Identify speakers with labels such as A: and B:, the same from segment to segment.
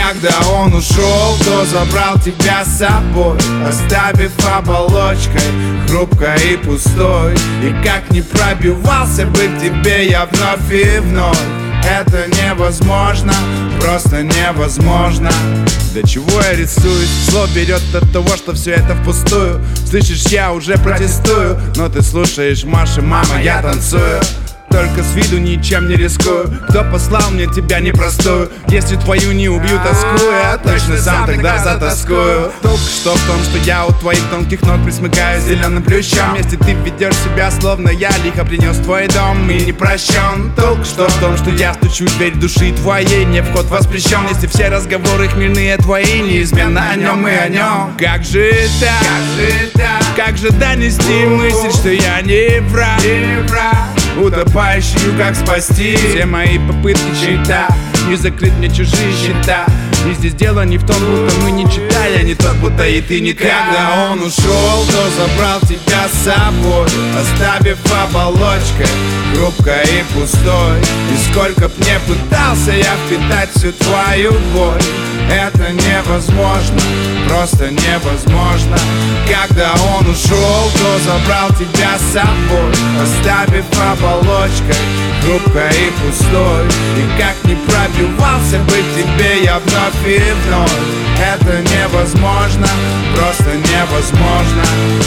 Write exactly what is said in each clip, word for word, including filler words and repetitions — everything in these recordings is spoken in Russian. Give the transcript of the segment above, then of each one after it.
A: Когда он ушел, то забрал тебя с собой, оставив оболочкой хрупкой и пустой. И как не пробивался бы к тебе я вновь и вновь, это невозможно, просто невозможно. Для чего я рисуюсь? Зло берет от того, что все это впустую. Слышишь, я уже протестую, но ты слушаешь, Маша, мама, я танцую. Только с виду ничем не рискую. Кто послал мне тебя непростую? Если твою не убью, тоскую, я точно сам тогда затоскую. Толк что в том, что я у твоих тонких ног присмыкаюсь зеленым плющом. Если ты ведешь себя, словно я лихо принес твой дом и не прощен. Толк что в том, что я стучу в дверь души твоей, мне вход воспрещен. Если все разговоры хмельные твои, неизменно о нем и о нем. Как же так? Как же так? Как же донести мысль, что я не враг, не враг, утопающую, как спасти? Все мои попытки чита, не закрыть мне чужие счета. И здесь дело не в том, будто мы не читали, а не тот, будто и ты не так. Когда он ушел, то забрал тебя с собой, оставив оболочкой хрупкой и пустой. И сколько б не пытался я впитать всю твою боль, это невозможно, просто невозможно. Когда он ушел, то забрал тебя с собой, оставив оболочкой хрупкой и пустой. И как не пробивался бы к тебе я вновь и вновь, это невозможно, просто невозможно.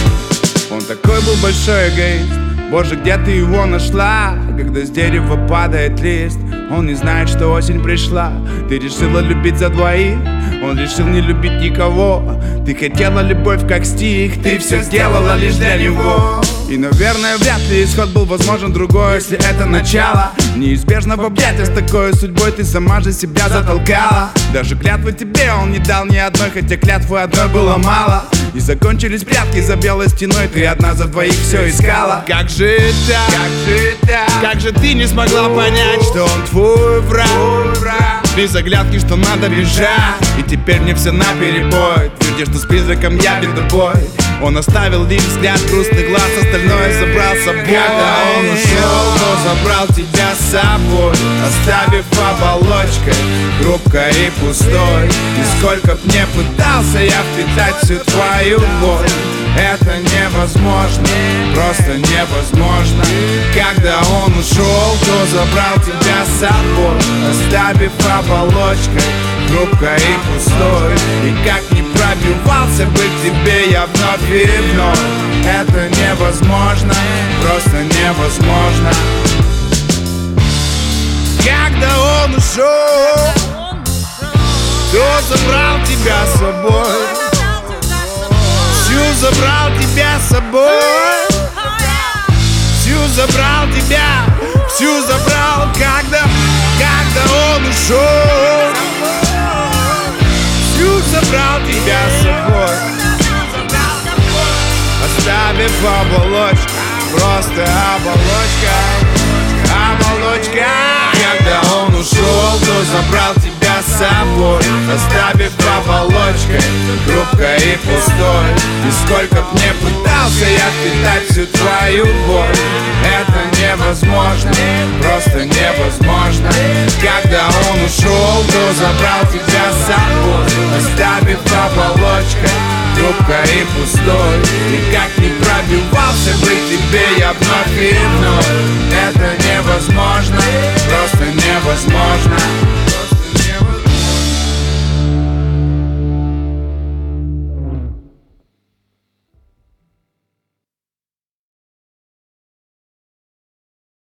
A: Он такой был большой эгоист, боже, где ты его нашла? Когда с дерева падает лист, он не знает, что осень пришла. Ты решила любить за двоих, он решил не любить никого. Ты хотела любовь как стих, ты все сделала лишь для него. И, наверное, вряд ли исход был возможен другой, если это начало. Неизбежно в объятия с такой судьбой ты сама же себя затолкала. Даже клятвы тебе он не дал ни одной, хотя клятвы одной было мало. И закончились прятки за белой стеной, ты одна за двоих все искала. Как же так? Как же так? Как же ты не смогла понять, что он твой враг? Твой враг. Без оглядки, что надо бежать, и теперь мне все наперебой. Твердишь, что с призраком я без другой. Он оставил лишь взгляд, грустный глаз, остальное забрал с собой. Когда он ушел, то забрал тебя с собой, оставив оболочкой хрупкой и пустой. И сколько б не пытался я впитать всю твою боль, это невозможно, просто невозможно. Когда он ушел, то забрал тебя с собой, оставив оболочкой хрупкой и пустой. И как не пробивался бы к тебе я вновь и вновь, это невозможно, просто невозможно. Когда он ушел, то забрал тебя с собой, всю забрал тебя с собой, всю забрал тебя, всю забрал. Когда, когда он ушел, всю забрал тебя с собой, оставив оболочку, просто оболочка, оболочка. Когда он ушел, то забрал тебя с собой, оставив оболочкой хрупкой и пустой. И сколько б не пытался я впитать всю твою боль, это невозможно, просто невозможно. Когда он ушел, то забрал тебя с собой, оставив оболочкой хрупкой и пустой. И как не пробивался бы к тебе я вновь и вновь, это невозможно, просто невозможно.